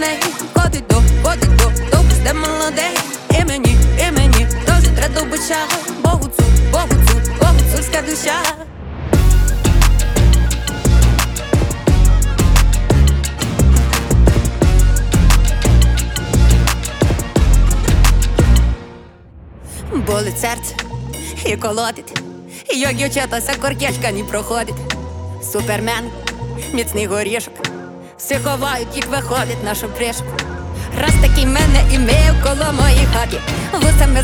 неї ходить до де молодей. І мені досить треба бича. Богуцульська душа. Болить серце і колотить, його дівчата коркешка не проходить. Супермен, міцний горішок, всі ховають, їх виходить нашу пришку. Раз такий мене імею коло моїй хаті, вусами